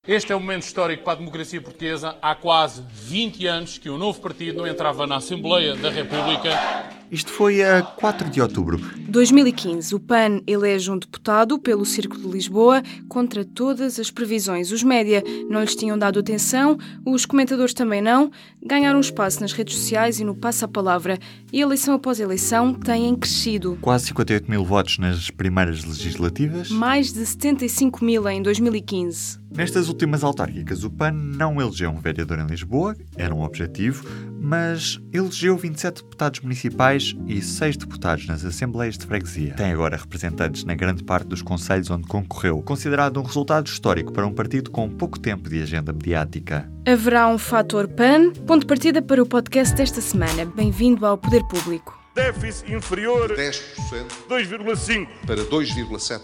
Este é um momento histórico para a democracia portuguesa. Há quase 20 anos que um novo partido não entrava na Assembleia da República. Isto foi a 4 de outubro. 2015, o PAN elege um deputado pelo Círculo de Lisboa contra todas as previsões. Os média não lhes tinham dado atenção, os comentadores também não, ganharam espaço nas redes sociais e no passa-palavra. E eleição após eleição têm crescido. Quase 58 mil votos nas primeiras legislativas. Mais de 75 mil em 2015. Nestas últimas autárquicas, o PAN não elegeu um vereador em Lisboa, era um objetivo, mas elegeu 27 deputados municipais e 6 deputados nas Assembleias de Freguesia. Tem agora representantes na grande parte dos concelhos onde concorreu, considerado um resultado histórico para um partido com pouco tempo de agenda mediática. Haverá um fator PAN? Ponto de partida para o podcast desta semana. Bem-vindo ao Poder Público. Déficit inferior 10%, 2,5%, para 2,7%.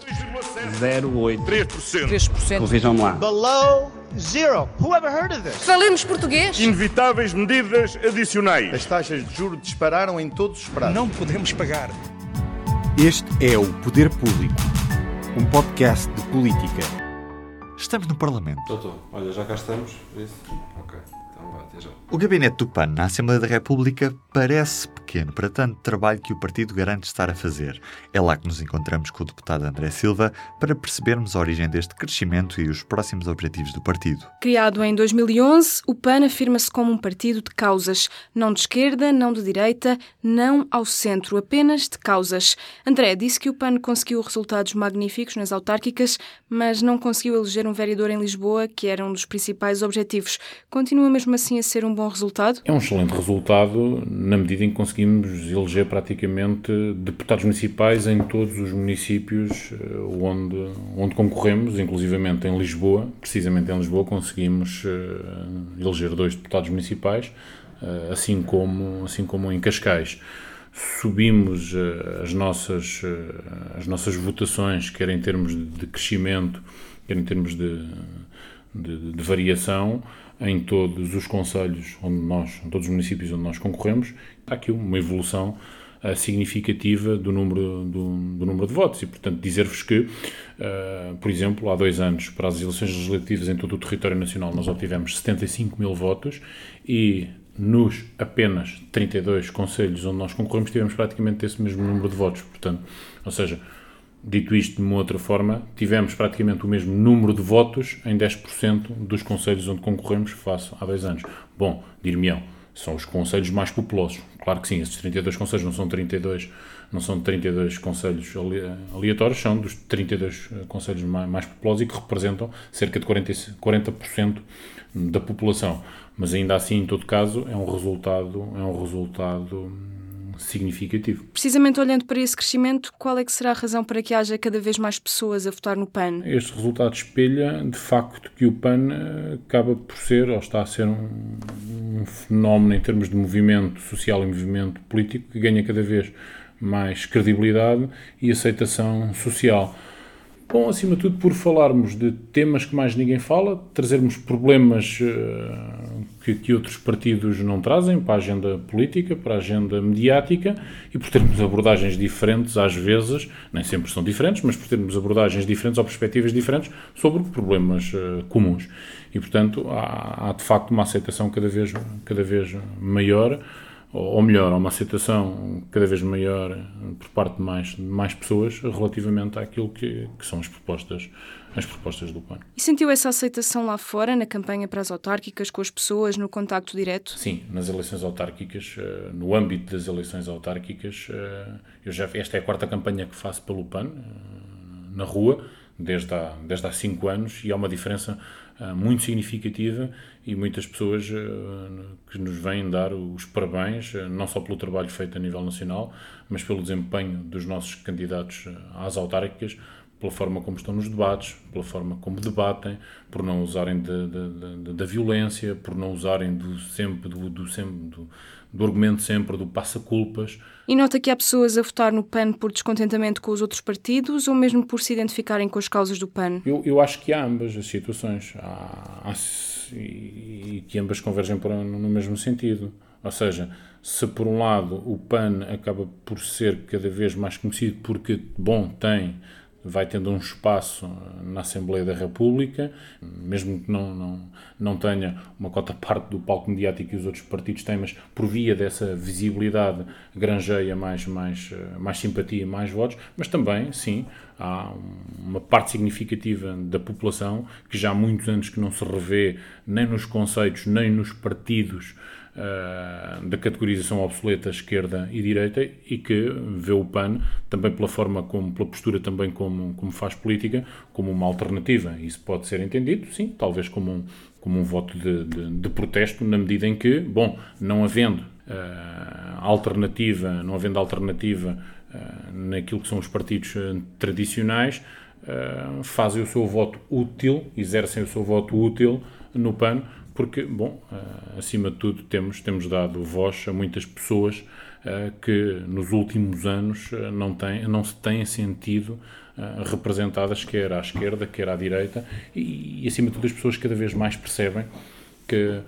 0,8%. 3%. Corrijam-me lá. Below zero. Who ever heard of this? Falemos português. Inevitáveis medidas adicionais. As taxas de juros dispararam em todos os prazos. Não podemos pagar. Este é o Poder Público, um podcast de política. Estamos no Parlamento. Olha, já cá estamos. Isso? Ok. Então vá, até já. O gabinete do PAN na Assembleia da República parece pequeno para tanto trabalho que o partido garante estar a fazer. É lá que nos encontramos com o deputado André Silva para percebermos a origem deste crescimento e os próximos objetivos do partido. Criado em 2011, o PAN afirma-se como um partido de causas. Não de esquerda, não de direita, não ao centro, apenas de causas. André disse que o PAN conseguiu resultados magníficos nas autárquicas, mas não conseguiu eleger um vereador em Lisboa, que era um dos principais objetivos. Continua mesmo assim a ser um bom resultado? É um excelente resultado na medida em que conseguimos eleger praticamente deputados municipais em todos os municípios onde concorremos, inclusivamente em Lisboa. Precisamente em Lisboa conseguimos eleger 2 deputados municipais, assim como em Cascais. Subimos as nossas votações, quer em termos de crescimento, quer em termos de variação, em todos os concelhos em todos os municípios onde nós concorremos. Há aqui uma evolução significativa do número de votos e, portanto, dizer-vos que, por exemplo, há 2 anos, para as eleições legislativas em todo o território nacional, nós obtivemos 75 mil votos e nos apenas 32 concelhos onde nós concorremos tivemos praticamente esse mesmo número de votos. Portanto, ou seja, dito isto de uma outra forma, tivemos praticamente o mesmo número de votos em 10% dos concelhos onde concorremos face há 2 anos. Bom, dir-me-ão, são os concelhos mais populosos. Claro que sim, esses 32 concelhos não são 32 concelhos aleatórios, são dos 32 concelhos mais populosos e que representam cerca de 40% da população. Mas ainda assim, em todo caso, é um resultado significativo. Precisamente olhando para esse crescimento, qual é que será a razão para que haja cada vez mais pessoas a votar no PAN? Este resultado espelha, de facto, que o PAN acaba por ser, ou está a ser um fenómeno em termos de movimento social e movimento político que ganha cada vez mais credibilidade e aceitação social. Bom, acima de tudo, por falarmos de temas que mais ninguém fala, trazermos problemas que outros partidos não trazem para a agenda política, para a agenda mediática e por termos abordagens diferentes, às vezes, nem sempre são diferentes, mas por termos abordagens diferentes ou perspectivas diferentes sobre problemas comuns. E, portanto, há de facto uma aceitação cada vez maior, ou melhor, há uma aceitação cada vez maior por parte de mais pessoas relativamente àquilo que são as propostas do PAN. E sentiu essa aceitação lá fora, na campanha para as autárquicas, com as pessoas, no contacto direto? Sim, nas eleições autárquicas, no âmbito das eleições autárquicas, esta é a 4ª campanha que faço pelo PAN, na rua, desde há 5 anos, e há uma diferença muito significativa e muitas pessoas que nos vêm dar os parabéns, não só pelo trabalho feito a nível nacional, mas pelo desempenho dos nossos candidatos às autárquicas, pela forma como estão nos debates, pela forma como debatem, por não usarem da violência, por não usarem do argumento sempre do passa-culpas. E nota que há pessoas a votar no PAN por descontentamento com os outros partidos ou mesmo por se identificarem com as causas do PAN? Eu acho que há ambas as situações e que ambas convergem no mesmo sentido. Ou seja, se por um lado o PAN acaba por ser cada vez mais conhecido porque, bom, tem vai tendo um espaço na Assembleia da República, mesmo que não tenha uma cota parte do palco mediático que os outros partidos têm, mas por via dessa visibilidade granjeia mais simpatia e mais votos, mas também, sim, há uma parte significativa da população que já há muitos anos que não se revê nem nos conceitos, nem nos partidos da categorização obsoleta esquerda e direita e que vê o PAN também pela forma como, pela postura também como faz política, como uma alternativa. Isso pode ser entendido, sim, talvez como um voto de protesto, na medida em que, não havendo alternativa naquilo que são os partidos tradicionais, fazem o seu voto útil, exercem o seu voto útil no PAN, porque, acima de tudo, temos dado voz a muitas pessoas que nos últimos anos não se têm sentido representadas, quer à esquerda, quer à direita, e acima de tudo as pessoas cada vez mais percebem que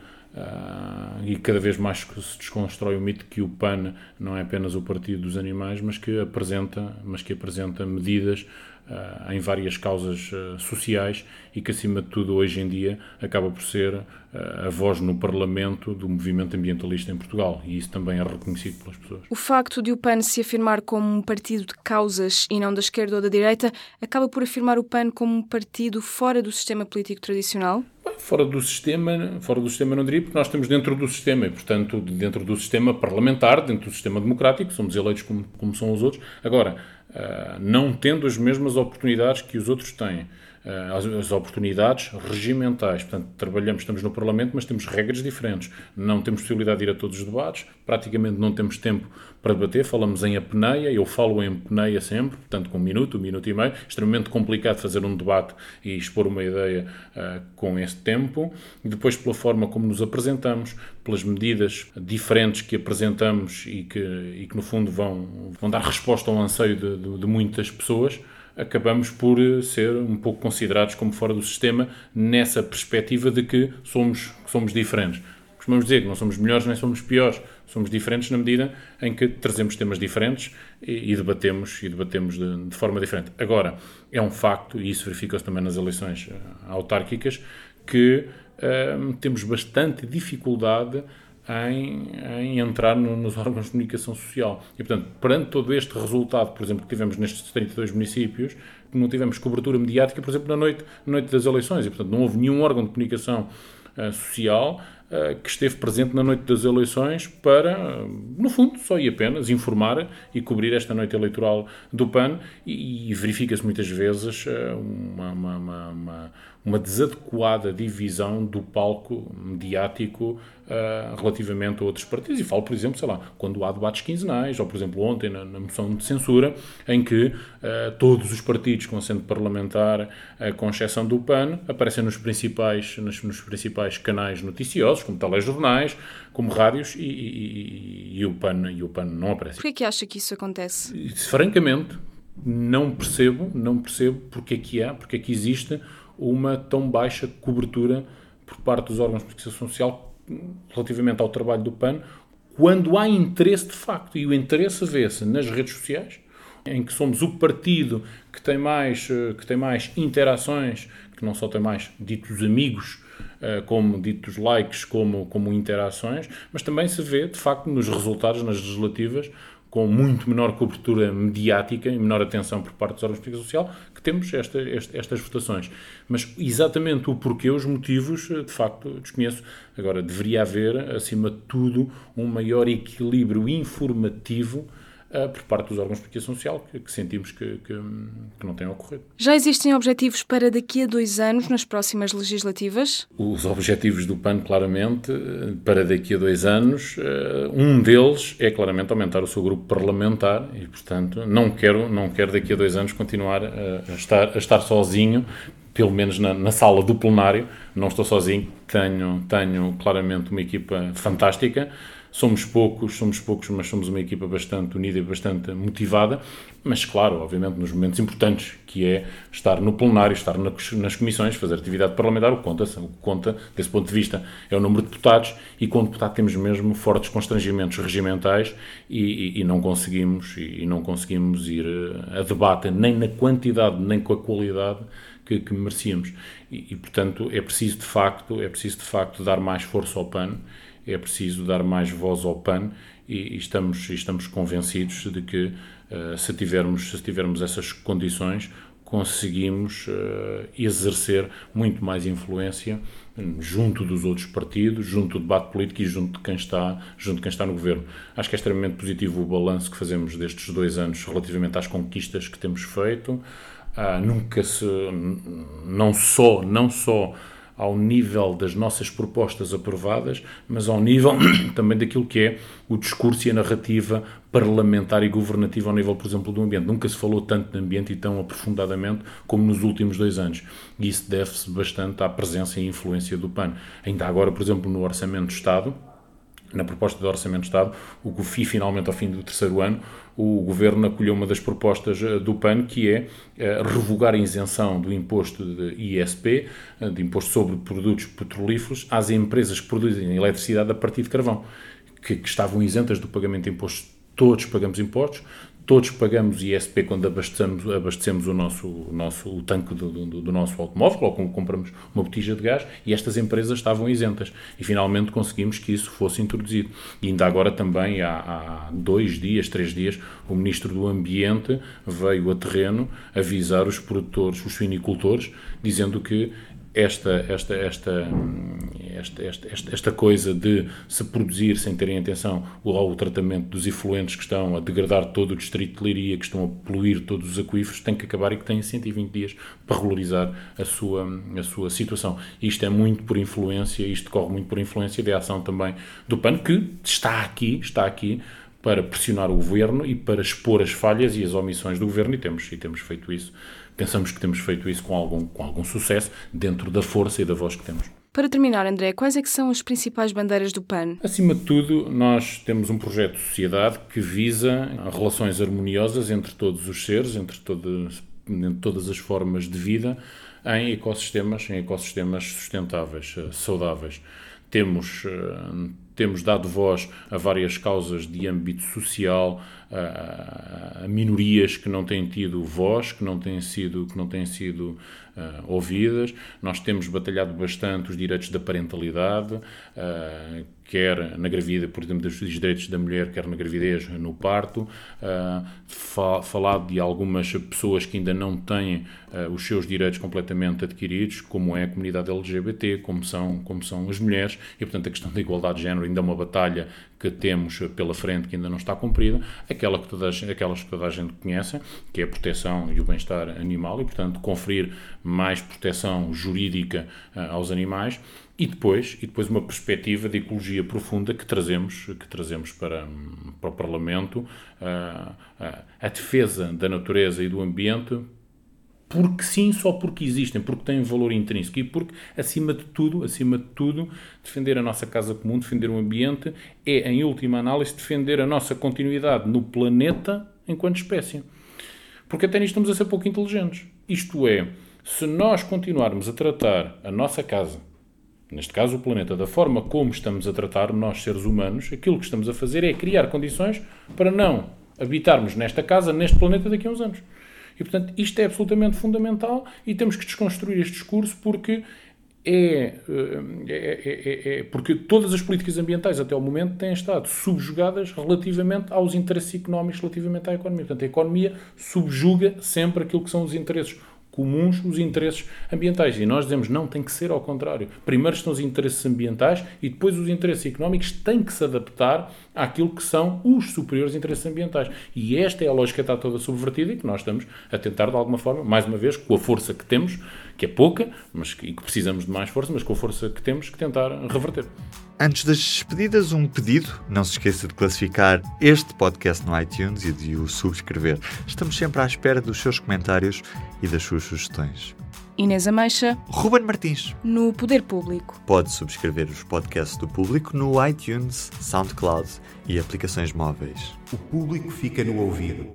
e cada vez mais se desconstrói o mito que o PAN não é apenas o partido dos animais, mas que apresenta medidas em várias causas sociais e que, acima de tudo, hoje em dia, acaba por ser a voz no Parlamento do movimento ambientalista em Portugal, e isso também é reconhecido pelas pessoas. O facto de o PAN se afirmar como um partido de causas e não da esquerda ou da direita acaba por afirmar o PAN como um partido fora do sistema político tradicional? Fora do sistema não diria, porque nós estamos dentro do sistema e, portanto, dentro do sistema parlamentar, dentro do sistema democrático, somos eleitos como são os outros. Agora, não tendo as mesmas oportunidades que os outros têm, as oportunidades regimentais, portanto, estamos no Parlamento, mas temos regras diferentes, não temos possibilidade de ir a todos os debates, praticamente não temos tempo para debater, falamos em apneia, eu falo em apneia sempre, portanto, com um minuto e meio, extremamente complicado fazer um debate e expor uma ideia com esse tempo, e depois pela forma como nos apresentamos, pelas medidas diferentes que apresentamos e que no fundo vão dar resposta ao anseio de muitas pessoas, acabamos por ser um pouco considerados como fora do sistema, nessa perspectiva de que somos diferentes. Costumamos dizer que não somos melhores nem somos piores, somos diferentes na medida em que trazemos temas diferentes e debatemos de forma diferente. Agora, é um facto, e isso verifica-se também nas eleições autárquicas, que temos bastante dificuldade em entrar nos órgãos de comunicação social. E, portanto, perante todo este resultado, por exemplo, que tivemos nestes 32 municípios, não tivemos cobertura mediática, por exemplo, na noite das eleições. E, portanto, não houve nenhum órgão de comunicação social que esteve presente na noite das eleições para, no fundo, só e apenas informar e cobrir esta noite eleitoral do PAN, e verifica-se muitas vezes uma desadequada divisão do palco mediático relativamente a outros partidos. E falo, por exemplo, quando há debates quinzenais, ou, por exemplo, ontem na moção de censura, em que todos os partidos com assento parlamentar, com exceção do PAN, aparecem nos principais canais noticiosos, como telejornais, como rádios, e o PAN não aparece. Por que é que acha que isso acontece? Francamente, não percebo porque é que existe uma tão baixa cobertura por parte dos órgãos de comunicação social relativamente ao trabalho do PAN, quando há interesse de facto, e o interesse vê-se nas redes sociais, em que somos o partido que tem mais interações, que não só tem mais ditos amigos, como ditos likes, como interações, mas também se vê, de facto, nos resultados, nas legislativas, com muito menor cobertura mediática e menor atenção por parte dos órgãos de comunicação social, que temos estas votações. Mas exatamente o porquê, os motivos, de facto, desconheço. Agora, deveria haver, acima de tudo, um maior equilíbrio informativo por parte dos órgãos de comunicação social, que sentimos que não tem ocorrido. Já existem objetivos para daqui a 2 anos, nas próximas legislativas? Os objetivos do PAN, claramente, para daqui a 2 anos, um deles é claramente aumentar o seu grupo parlamentar e, portanto, não quero daqui a 2 anos continuar a estar sozinho, pelo menos na sala do plenário. Não estou sozinho, tenho claramente uma equipa fantástica, Somos poucos, mas somos uma equipa bastante unida e bastante motivada, mas claro, obviamente nos momentos importantes, que é estar no plenário, estar nas comissões, fazer atividade parlamentar, o que conta, desse ponto de vista, é o número de deputados, e com o deputado temos mesmo fortes constrangimentos regimentais e não conseguimos ir a debate nem na quantidade, nem com a qualidade que merecíamos. E portanto, é preciso de facto dar mais força ao PAN, é preciso dar mais voz ao PAN e estamos convencidos de que se tivermos essas condições, conseguimos exercer muito mais influência junto dos outros partidos, junto do debate político e junto de quem está no governo. Acho que é extremamente positivo o balanço que fazemos destes 2 anos relativamente às conquistas que temos feito. Não só ao nível das nossas propostas aprovadas, mas ao nível também daquilo que é o discurso e a narrativa parlamentar e governativa ao nível, por exemplo, do ambiente. Nunca se falou tanto de ambiente e tão aprofundadamente como nos últimos 2 anos. E isso deve-se bastante à presença e influência do PAN. Ainda agora, por exemplo, no Orçamento do Estado, na proposta do Orçamento do Estado, finalmente ao fim do 3º ano, o Governo acolheu uma das propostas do PAN, que é revogar a isenção do imposto de ISP, de imposto sobre produtos petrolíferos, às empresas que produzem eletricidade a partir de carvão, que estavam isentas do pagamento de impostos. Todos pagamos impostos, todos pagamos ISP quando abastecemos o tanque do nosso automóvel ou quando compramos uma botija de gás, e estas empresas estavam isentas. E finalmente conseguimos que isso fosse introduzido. E ainda agora também, há 3 dias, o Ministro do Ambiente veio a terreno avisar os produtores, os suinicultores, dizendo que esta coisa de se produzir sem terem atenção ao tratamento dos efluentes que estão a degradar todo o distrito de Leiria, que estão a poluir todos os aquíferos, tem que acabar e que têm 120 dias para regularizar a sua situação. Isto corre muito por influência da ação também do PAN, que está aqui para pressionar o Governo e para expor as falhas e as omissões do Governo, e temos feito isso. Pensamos que temos feito isso com algum sucesso, dentro da força e da voz que temos. Para terminar, André, quais é que são as principais bandeiras do PAN? Acima de tudo, nós temos um projeto de sociedade que visa relações harmoniosas entre todos os seres, entre todas as formas de vida, em ecossistemas sustentáveis, saudáveis. Temos dado voz a várias causas de âmbito social, a minorias que não têm tido voz, que não têm sido ouvidas. Nós temos batalhado bastante os direitos da parentalidade, quer na gravidez, por exemplo, dos direitos da mulher, quer na gravidez, no parto. Falado de algumas pessoas que ainda não têm os seus direitos completamente adquiridos, como é a comunidade LGBT, como são as mulheres, e portanto a questão da igualdade de género ainda é uma batalha que temos pela frente, que ainda não está cumprida, aquelas que toda a gente conhece, que é a proteção e o bem-estar animal, e portanto conferir mais proteção jurídica aos animais, e depois uma perspectiva de ecologia profunda que trazemos para o Parlamento, a defesa da natureza e do ambiente, porque sim, só porque existem, porque têm valor intrínseco e porque, acima de tudo, defender a nossa casa comum, defender o ambiente, é, em última análise, defender a nossa continuidade no planeta enquanto espécie. Porque até nisto estamos a ser pouco inteligentes. Isto é, se nós continuarmos a tratar a nossa casa, neste caso o planeta, da forma como estamos a tratar nós, seres humanos, aquilo que estamos a fazer é criar condições para não habitarmos nesta casa, neste planeta, daqui a uns anos. E, portanto, isto é absolutamente fundamental e temos que desconstruir este discurso porque porque todas as políticas ambientais até ao momento têm estado subjugadas relativamente aos interesses económicos, relativamente à economia. Portanto, a economia subjuga sempre aquilo que são os interesses comuns, os interesses ambientais. E nós dizemos, não, tem que ser ao contrário. Primeiro estão os interesses ambientais e depois os interesses económicos têm que se adaptar àquilo que são os superiores interesses ambientais. E esta é a lógica que está toda subvertida e que nós estamos a tentar, de alguma forma, mais uma vez, com a força que temos, que é pouca, e que precisamos de mais força, mas com a força que temos, que tentar reverter. Antes das despedidas, um pedido. Não se esqueça de classificar este podcast no iTunes e de o subscrever. Estamos sempre à espera dos seus comentários e das suas sugestões. Inês Ameixa, Ruben Martins. no Poder Público. Pode subscrever os podcasts do Público no iTunes, SoundCloud e aplicações móveis. O público fica no ouvido.